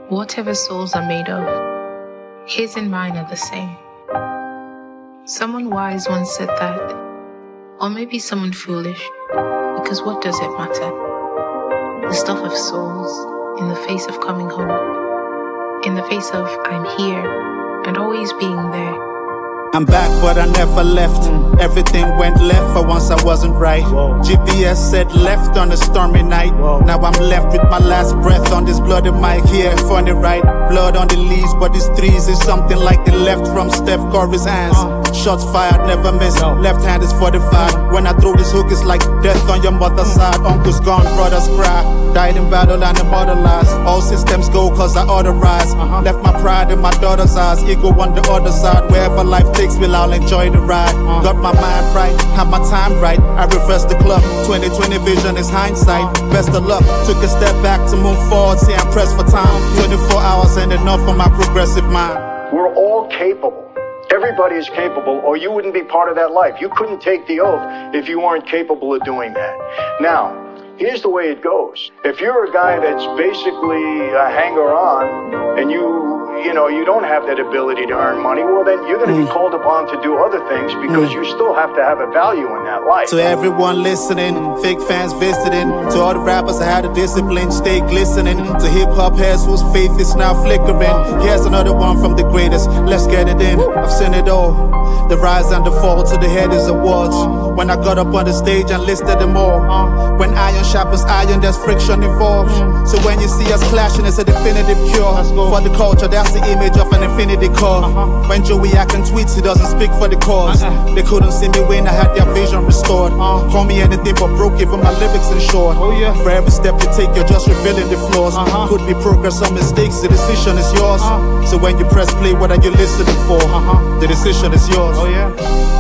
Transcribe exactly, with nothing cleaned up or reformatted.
Whatever souls are made of, his and mine are the same. Someone wise once said that, or maybe someone foolish, because what does it matter? The stuff of souls in the face of coming home, in the face of I'm here and always being there. I'm back, but I never left. Mm. Everything went left for once I wasn't right. Whoa. G P S said left on a stormy night. Whoa. Now I'm left with my last breath on this bloody mic. Here, funny, right? Blood on the leaves, but these threes is something like they left from Steph Curry's hands. Uh. Shots fired, never miss. No. Left hand is forty-five. When I throw this hook, it's like death on your mother's side. Uncle's gone, brothers cry. Died in battle and immortalized. All systems go cause I authorize. Uh-huh. Left my pride in my daughter's eyes. Ego on the other side. Wherever life takes me, I'll enjoy the ride. Uh-huh. Got my mind right, have my time right. I reverse the clock. twenty twenty vision is hindsight. Uh-huh. Best of luck. Took a step back to move forward. See, I'm pressed for time. twenty-four hours ain't enough for my progressive mind. We're all capable. Everybody is capable, or you wouldn't be part of that life. You couldn't take the oath if you weren't capable of doing that. Now, here's the way it goes. If you're a guy that's basically a hanger-on, and you, you know, you don't have that ability to earn money, well, then you're going to mm. be called upon to do other things because mm. you still have to have a value in that life. To everyone listening, fake fans visiting, to all the rappers that had a discipline, stay glistening, to hip-hop heads whose faith is now flickering. Here's another one from the greatest, let's get it in. I've seen it all, the rise and the fall, to the head is awards. When I got up on the stage and listed them all. When iron sharpens iron, there's friction involved. So when you see us clashing, it's a definitive cure. For the culture, that's the image of an infinity core. Uh-huh. When Joey Akin tweets, he doesn't speak for the cause. Uh-uh. They couldn't see me when I had their vision restored. Uh-huh. Call me anything but broke, even my lyrics in short. Oh, yeah. For every step you take, you're just revealing the flaws. Uh-huh. Could be progress or mistakes, the decision is yours. Uh-huh. So when you press play, what are you listening for? Uh-huh. The decision is yours. Oh yeah.